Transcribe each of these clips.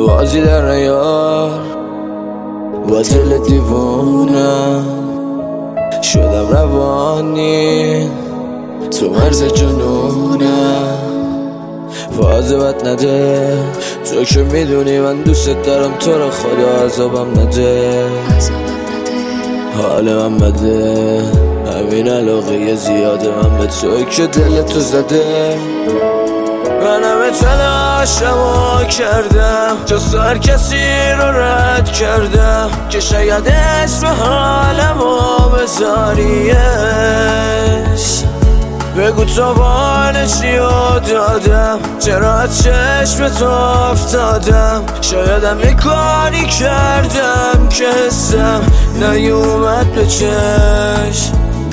بازی در نیار با دل دیوونم شدم روانی تو مرز جنونم فاز بد نده تو که میدونی من دوست دارم تو رو خدا عذابم نده حال من بده همین علاقه زیاده من به توی که دل تو زده من همه تلاشمو کردم جز هر کسی رو رد کردم که شاید اسم حالمو بذاریش بگو تو بانشیو دادم چرا از چشم تو افتادم شایدم یه کاری کردم که حسم نیومد به چشم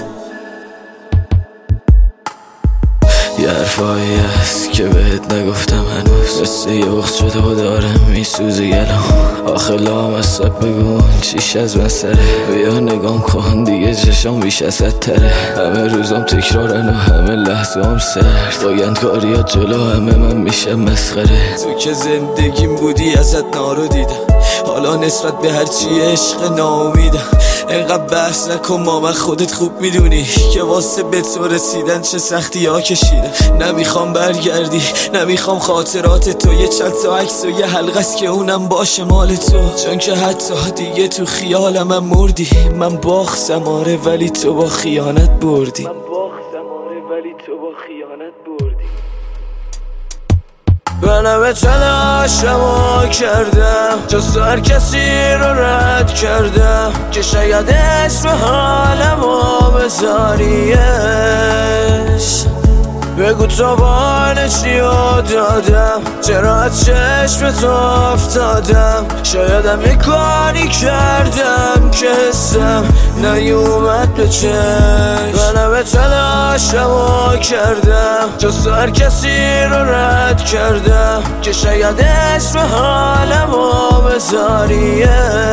یه حرفایی هست که بهت نگفتم هنوز مثل یه بخت شده و دارم میسوزه گلام آخه لام از سب بگون چیش از من سره بیا نگام کن دیگه چشام بیش از تره همه روزام تکرارن و همه لحظام سرد باگندکاری ها جلو همه من میشه مسخره تو که زندگیم بودی ازت نارو دیدم حالا نسبت به هرچی عشق ناامیدم اینقدر بحث نکن ماما خودت خوب میدونی که واسه به تو رسیدن چه سختی ها کشیدم نمیخوام برگردی نمیخوام خاطرات تو یه چند تا عکس و یه حلقه است که اونم باشه مال تو چون که حتی دیگه تو خیالم هم مردی من باختم آره ولی تو با خیانت بردی من همه تلاشمو کردم جز هر کسی رو رد کردم که شاید اسم حالمو بذاریش بگو تو بانشیو دادم چرا از چشم تو افتادم شایدم یه کاری کردم که حسم نیومد به چشم من همه تلاشمو کردم جز هر کسی رو رد کردم که شاید اسم حالمو بذاریش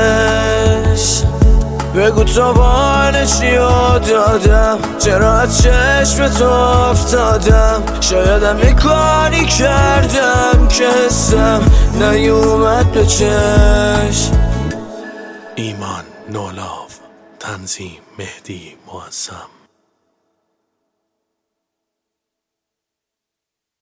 بگو تو بانشیو دادم چرا از چشم تو افتادم شایدم یه کاری کردم که حسم نیومد به چشم ایمان نولاو تنظیم مهدی معظم